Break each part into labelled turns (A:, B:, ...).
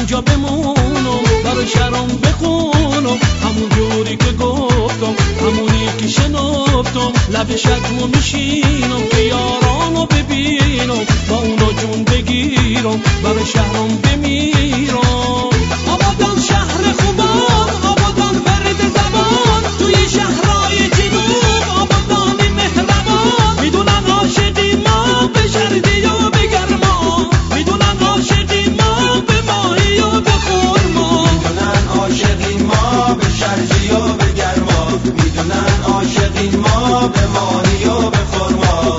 A: اینجا بمونم برای شهرام بخونم همون جوری که گفتم همونی که شنفتم لب شکمو میشینم که یارانو ببینم با اونا جون بگیرم برای شهرام بمیرم. آبادان شهر خوبان، آبادان ورد زبان، توی شهرهای جنوب آبادانی مهربان. میدونن عاشقی ما به شرقی و به گرما، میدونن عاشقی ما به ماهی و به خرما،
B: میدونن عاشقی ما به شرقی و به گرما، میدونن عاشقی ما به ماهی و به خرما.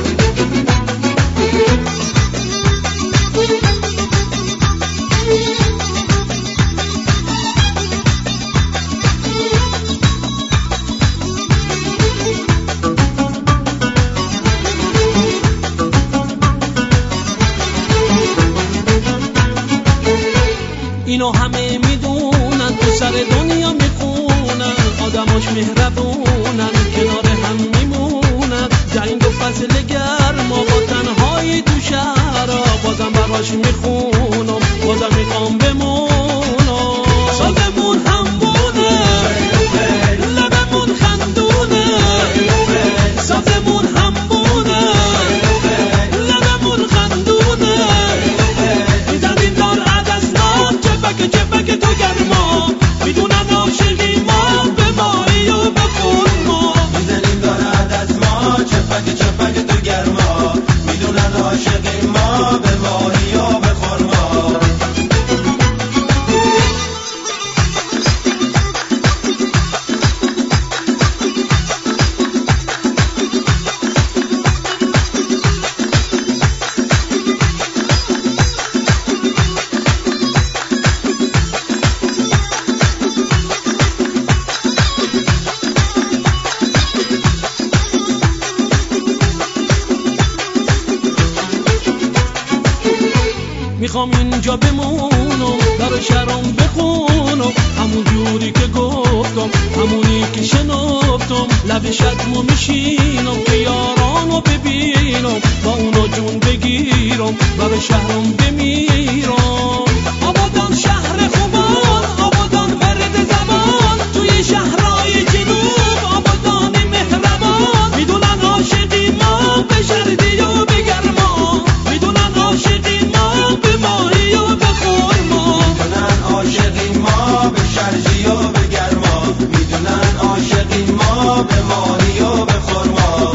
A: اینو همه میدونن، تو سر دنیا میخونن، آدماش مهربونن، کنار هم میمونن. جنگ و فصل گرما با تنهایی تو شهرها، بازم براش میخونم، بازم میخوام بمونم. سازمون همونه، لبمون خندونه، سازمون همونه، لبمون خندونه. میزنیم دار عدسنام، چپک تو گرما، میدونن عاشقی ما به ماهی و به خرما.
B: میزنیم دارد از ما چپک تو گرما، میدونن عاشقی ما به ماهی و به خرما.
A: میخوام اینجا بمونم برای شهرام بخونم همون جوری که گفتم همونی که شنفتم. لب شکمو میشینم که یارانو ببینم با اونا جون بگیرم برای شهرام بمیرم. آبادان شهر خوبان، آبادان ورد زبان، توی شهرهای جنوب آبادانی مهربان. میدونن عاشقی ما به شرقی و به گرما، میدونن عاشقی ما به ماهی و به خرما،
B: میدونن عاشقی ما به شرقی و به گرما، میدونن عاشقی ما به ماهی و به خرما.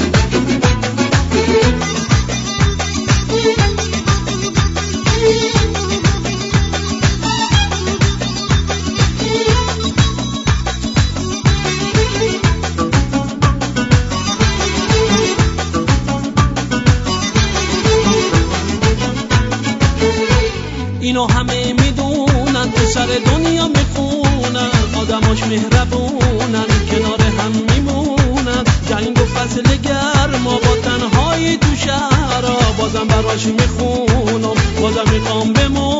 A: اینو همه میدونن، تو سر دنیا میخونن، آدماش مهربونن، کنار هم میمونن. جنگ و فصل گرما با تنهایی تو شهرها، بازم براش میخونم، بازم میخوام بمونم.